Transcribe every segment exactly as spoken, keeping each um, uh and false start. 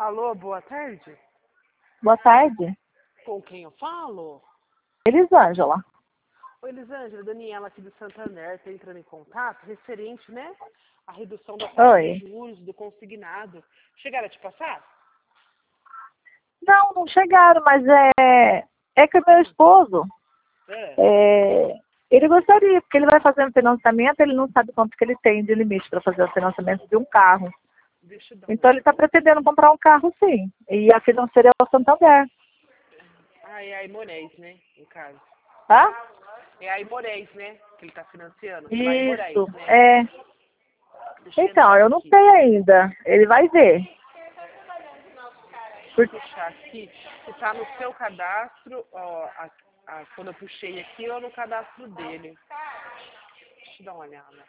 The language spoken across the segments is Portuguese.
Alô, boa tarde. Boa tarde. Com quem eu falo? Elisângela. Oi, Elisângela, Daniela aqui do Santander, está entrando em contato, referente, né, à redução da taxa de Oi. juros do consignado. Chegaram a te passar? Não, não chegaram, mas é, é que o meu esposo, É. é, ele gostaria, porque ele vai fazer um financiamento, ele não sabe quanto que ele tem de limite para fazer o financiamento de um carro. Deixa eu dar Então uma... ele está pretendendo comprar um carro, sim. E a financeira é o Santander. Ah, é a Imorés, né, no caso. Tá? É a Imorés, né, que ele está financiando. Vai Isso, Imorés, né? é. Deixa eu Então, entrar eu não aqui. sei ainda. Ele vai ver. Deixa eu puxar aqui. Está no seu cadastro, ó, a, a, quando eu puxei aqui, ou no cadastro dele. Deixa eu dar uma olhada.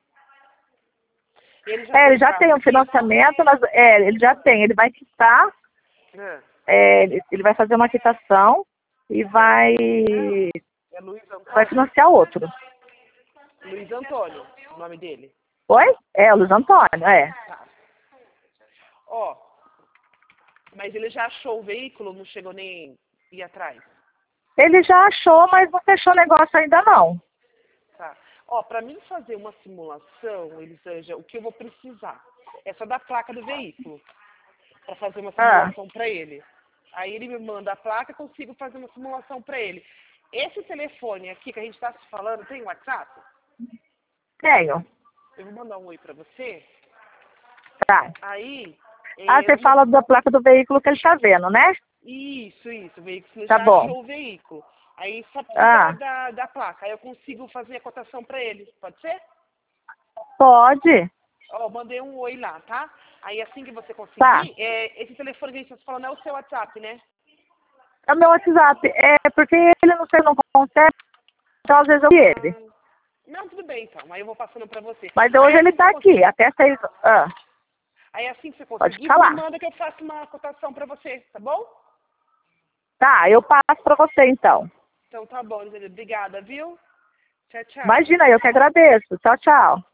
Ele já É, tem ele o já carro tem um aqui? financiamento, mas é, ele já tem. Ele vai quitar, É. é, ele ele vai fazer uma quitação e vai, É Luiz vai Antônio? financiar outro. Luiz Antônio, o nome dele. Oi? É, o Luiz Antônio, é. Tá. Ó, mas ele já achou o veículo, não chegou nem ir atrás? Ele já achou, mas não fechou o negócio ainda não. Tá. Ó, para mim fazer uma simulação, Elisângela, o que eu vou precisar? É só da placa do veículo, para fazer uma Ah, simulação para ele. Aí ele me manda a placa, eu consigo fazer uma simulação para ele. Esse telefone aqui que a gente está se falando, tem WhatsApp? tenho. Eu vou mandar um oi para você. Tá. Aí, Ah, é, você eu vou... fala da placa do veículo que ele tá vendo, né? Isso, isso, o veículo, você Tá já bom. achou o veículo. Aí só precisar Ah, da, da placa, aí eu consigo fazer a cotação para ele, pode ser? pode. Ó, mandei um oi lá, tá? Aí assim que você Tá. conseguir, é, esse telefone que a gente está falando é o seu WhatsApp, né? É o meu WhatsApp. É porque ele não sei, não consegue, então às vezes eu vi ele. Ah, não, tudo bem então, aí eu vou passando para você. Mas Aí hoje ele assim que tá você aqui, conseguir, até seis. Ah, aí assim que você pode conseguir, me falar. manda que eu faço uma cotação para você, tá bom? Tá, eu passo pra você então. Então tá bom, Elisabeth. Obrigada, viu? Tchau, tchau. Imagina, eu que agradeço. Tchau, tchau.